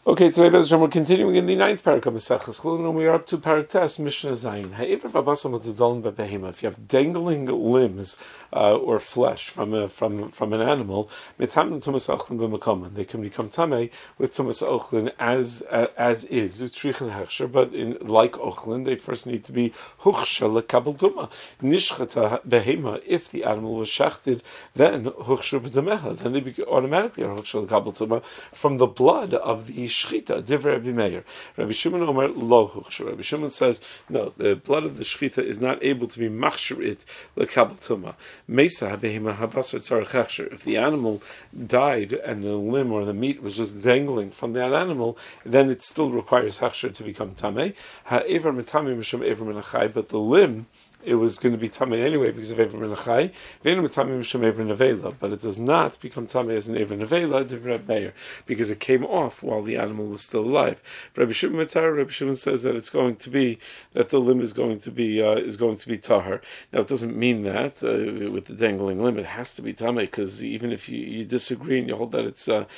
Okay, today we're continuing in the ninth parak of Maseches Chulin, and we are up to parak Tes Mishnah Zayin. If you have dangling limbs or flesh from an animal, they can become tamei with tumas ochlin as is. But like ochlin, they first need to be huchsha lekabel tuma. Nishchata behema. If the animal was shachted, then huchsha b'dameha. Then they automatically are huchsha lekabel tuma from the blood of the shchita. Divrei Rabbi Meir. Rabbi Shimon Omer lo huchsha. Rabbi Shimon says no. The blood of the shchita is not able to be machshirit lekabel tuma. Mesa behema habasar tzarich hechsher. If the animal died and the limb or the meat was just dangling from that animal, then it still requires hechsher to become tamei. Ha'ever mitame mishum ever min achai, but the limb, it was going to be tamei anyway because of Ever Min Achai. But it does not become tamei as an Ever Nevela, Divrei Meir, because it came off while the animal was still alive. Rabbi Shimon says that it's going to be that the limb is going to be tahar. Now it doesn't mean that with the dangling limb it has to be tamei, because even if you disagree and you hold that it's that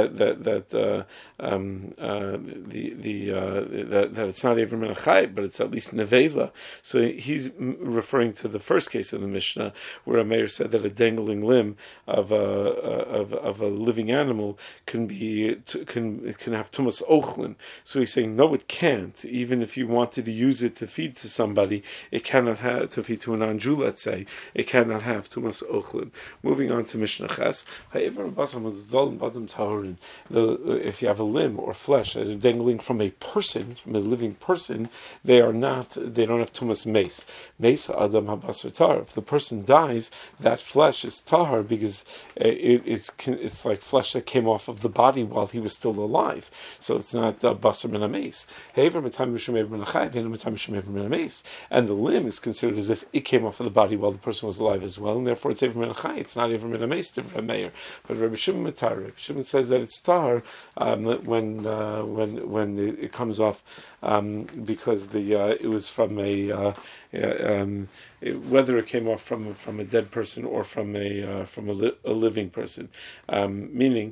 it's not Ever Min Achai, but it's at least Nevela. So he's referring to the first case of the Mishnah, where a mayor said that a dangling limb of a living animal can have tumas ochlin. So he's saying no, it can't. Even if you wanted to use it to feed to somebody, it cannot have to feed to an anju. Let's say it cannot have tumas ochlin. Moving on to Mishnah Ches. If you have a limb or flesh that is dangling from a person, from a living person, they don't have tumas mace. Adam habasar tar. If the person dies, that flesh is tahar because it's like flesh that came off of the body while he was still alive. So it's not basar min hameis. And the limb is considered as if it came off of the body while the person was alive as well, and therefore it's ever min achai. It's not ever min hameis to Rabbi Meir. But Rabbi Shimon says that it's tahar when it comes off because it was from whether it came off from a dead person or from a living person, meaning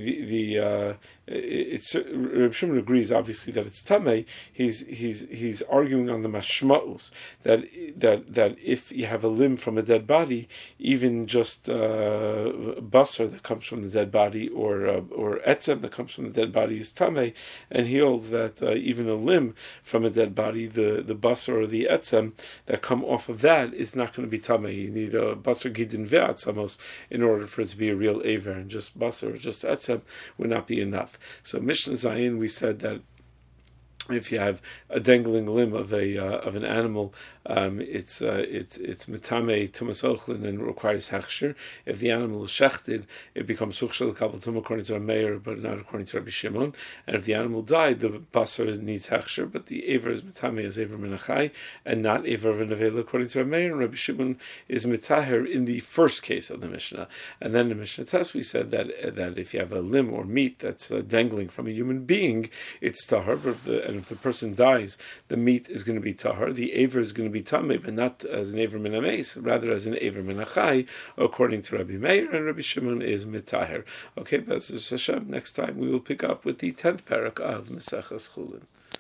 Reb Shimon agrees obviously that it's tamei. He's arguing on the mashmaus that if you have a limb from a dead body, even just basar that comes from the dead body or etzem that comes from the dead body is tamei, and he holds that even a limb from a dead body, the basar or the etzem that come off of that is not going to be tamei. You need a basar gidin ve'atzamos in order for it to be a real aver, and just basar or just etzem would not be enough. So Mishnah Zayin, we said that if you have a dangling limb of an animal, it's metame tumas ochlin and requires hechsher. If the animal is shechted, it becomes suchshel kabel tum according to a mayor, but not according to Rabbi Shimon. And if the animal died, the basar needs hechsher, but the aver is metame as aver min achai and not aver v'nevela according to a mayor. And Rabbi Shimon is metaher in the first case of the Mishnah. And then in the Mishnah Tes we said that if you have a limb or meat that's dangling from a human being, it's tahar. But if the person dies, the meat is going to be tahar. The aver is going to be tamei, but not as an aver min hameis, rather as an aver min achai, according to Rabbi Meir, and Rabbi Shimon is mitaher. Okay, B'ezras Hashem, next time we will pick up with the 10th parak of Maseches Chulin.